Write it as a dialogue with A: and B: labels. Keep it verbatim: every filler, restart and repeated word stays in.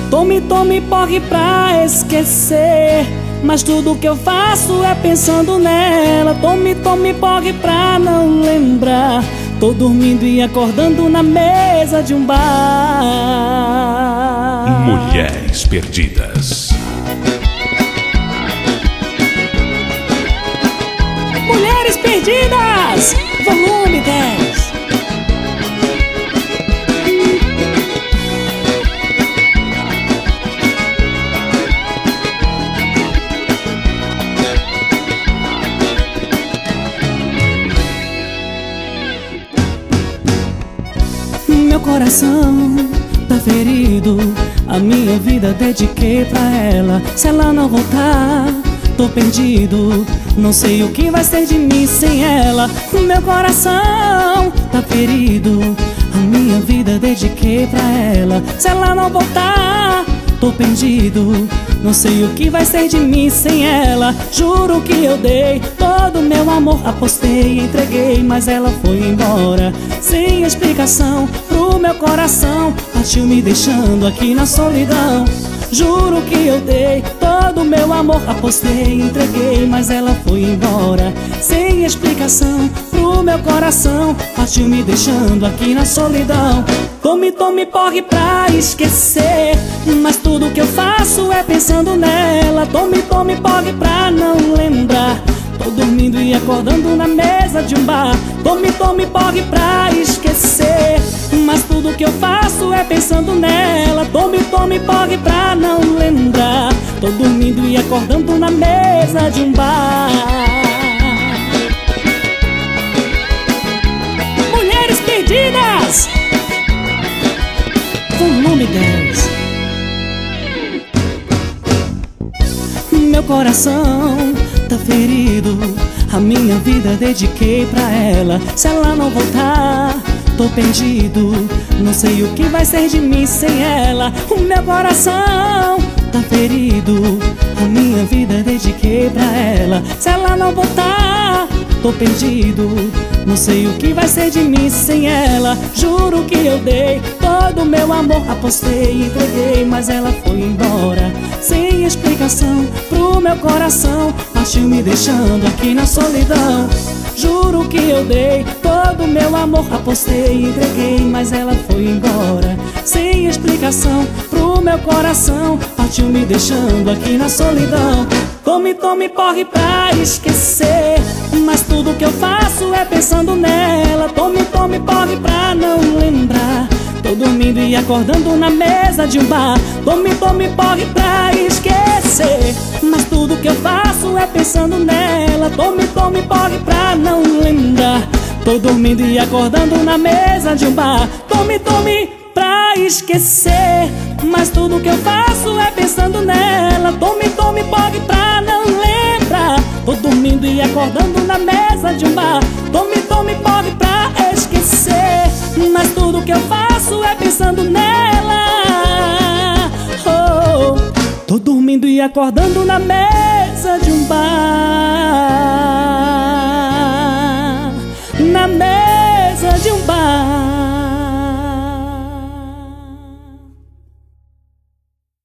A: Tome, tome porre pra esquecer, mas tudo que eu faço é pensando nela. Tome, tome porre pra não lembrar. Tô dormindo e acordando na mesa de um bar.
B: Mulheres Perdidas.
A: Mulheres Perdidas, volume dez. Meu coração tá ferido, a minha vida dediquei pra ela. Se ela não voltar, tô perdido, não sei o que vai ser de mim sem ela. Meu coração tá ferido, a minha vida dediquei pra ela. Se ela não voltar, tô perdido, não sei o que vai ser de mim sem ela. Juro que eu dei todo o meu amor, apostei, entreguei, mas ela foi embora sem explicação pro meu coração. Partiu me deixando aqui na solidão. Juro que eu dei todo o meu amor, apostei, entreguei, mas ela foi embora sem explicação pro meu coração. Partiu me deixando aqui na solidão. Tome, tome porre pra esquecer, mas tudo que eu faço é pensando nela. Tome, tome porre pra não lembrar. Tô dormindo e acordando na mesa de um bar. Tome, tome porre pra esquecer, mas tudo que eu faço é pensando nela. Tome, tome porre pra não lembrar. Tô dormindo e acordando na mesa de um bar. Mulheres Perdidas, volume dez. Meu coração tá ferido, a minha vida dediquei pra ela. Se ela não voltar, tô perdido, não sei o que vai ser de mim sem ela. O meu coração tá ferido, a minha vida dediquei pra ela. Se ela não voltar, tô perdido, não sei o que vai ser de mim sem ela. Juro que eu dei todo o meu amor, apostei, entreguei, mas ela foi embora sem explicação pro meu coração. Partiu me deixando aqui na solidão. Juro que eu dei todo o meu amor, apostei, entreguei, mas ela foi embora sem explicação pro meu coração. Partiu me deixando aqui na solidão. Tome, tome porre pra esquecer, mas tudo que eu faço é pensando nela. Tome, tome porre pra não lembrar. Tô dormindo e acordando na mesa de um bar. Tome, tome porre pra esquecer, mas tudo que eu faço é pensando nela. Tome, tome porre pra não lembrar. Tô dormindo e acordando na mesa de um bar. Tome, tome pra esquecer, mas tudo que eu faço é pensando nela. Tome, tome porre pra não lembrar. Tô dormindo e acordando na mesa de um bar. Tome, tome porre pra esquecer, mas tudo que eu faço é pensando nela. Oh, tô dormindo e acordando na mesa